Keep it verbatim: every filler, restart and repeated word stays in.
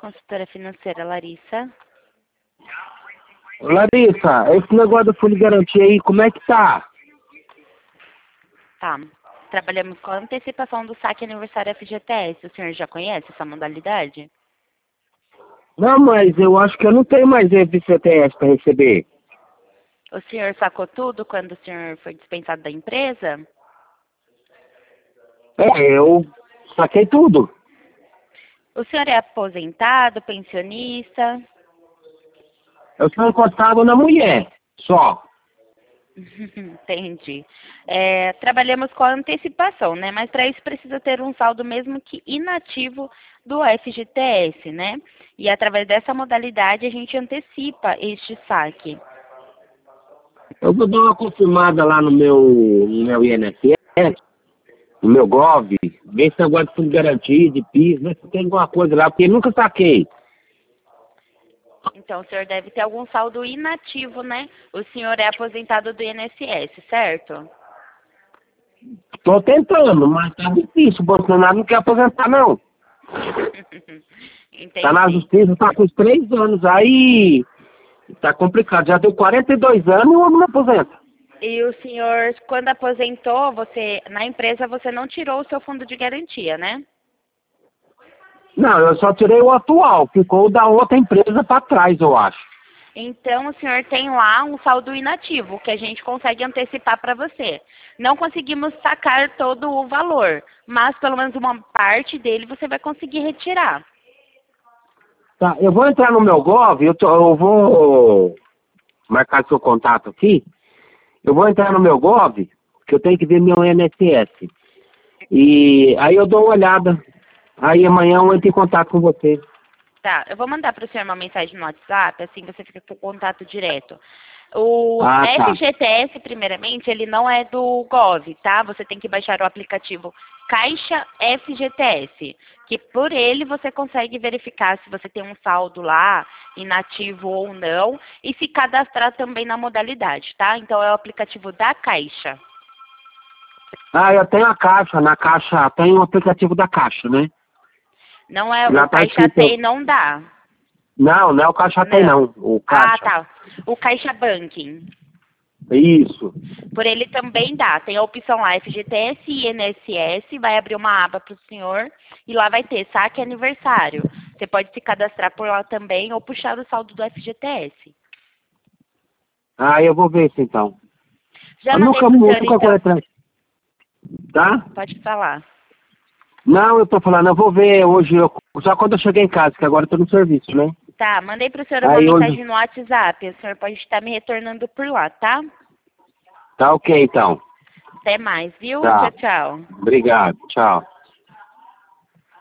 consultora financeira Larissa. Larissa, esse negócio do fundo de garantia aí, como é que tá? Tá. Trabalhamos com a antecipação do saque aniversário F G T S. O senhor já conhece essa modalidade? Não, mas eu acho que eu não tenho mais F G T S para receber. O senhor sacou tudo quando o senhor foi dispensado da empresa? É, eu saquei tudo. O senhor é aposentado, pensionista? Eu sou encostado na mulher, só. Entendi. É, trabalhamos com a antecipação, né? Mas para isso precisa ter um saldo mesmo que inativo do F G T S, né? E através dessa modalidade a gente antecipa este saque. Eu vou dar uma confirmada lá no meu, no meu I N S S, no meu Gov, ver se negócio de fundo de garantia, de piso, ver se tem alguma coisa lá, porque nunca saquei. Então o senhor deve ter algum saldo inativo, né? O senhor é aposentado do I N S S, certo? Tô tentando, mas tá difícil. O Bolsonaro não quer aposentar, não. Entendi. Tá na justiça, tá com os três anos. Aí tá complicado. Já deu quarenta e dois anos e o homem não aposenta. E o senhor, quando aposentou, você na empresa você não tirou o seu fundo de garantia, né? Não, eu só tirei o atual. Ficou o da outra empresa pra trás, eu acho. Então, o senhor tem lá um saldo inativo que a gente consegue antecipar para você. Não conseguimos sacar todo o valor, mas pelo menos uma parte dele você vai conseguir retirar. Tá, eu vou entrar no meu Gov, eu, tô, eu vou marcar seu contato aqui. Eu vou entrar no meu Gov, que eu tenho que ver meu I N S S. E aí eu dou uma olhada. Aí amanhã eu entro em contato com você. Tá, eu vou mandar para o senhor uma mensagem no WhatsApp, assim você fica com contato direto. O Ah, tá. F G T S, primeiramente, ele não é do Gov, tá? Você tem que baixar o aplicativo Caixa F G T S, que por ele você consegue verificar se você tem um saldo lá, inativo ou não, e se cadastrar também na modalidade, tá? Então é o aplicativo da Caixa. Ah, eu tenho a Caixa. Na Caixa, tem o aplicativo da Caixa, né? Não é Já o tá Caixa escrito... Pay, não dá. Não, não é o Caixa Tem, não. O Caixa. Ah, tá. O Caixa Banking. Isso. Por ele também dá. Tem a opção lá, F G T S e I N S S, vai abrir uma aba para o senhor e lá vai ter saque aniversário. Você pode se cadastrar por lá também ou puxar o saldo do F G T S. Ah, eu vou ver isso então. Já Eu mandei nunca, pro senhor, nunca corri então. atrás. Tá? Pode falar. Não, eu tô falando, eu vou ver hoje, eu, só quando eu chegar em casa, que agora eu tô no serviço, né? Tá, mandei pro senhor uma Aí mensagem hoje... no WhatsApp. O senhor pode estar me retornando por lá, tá? Tá ok, então. Até mais, viu? Tá. Tchau, tchau. Obrigado. Tchau.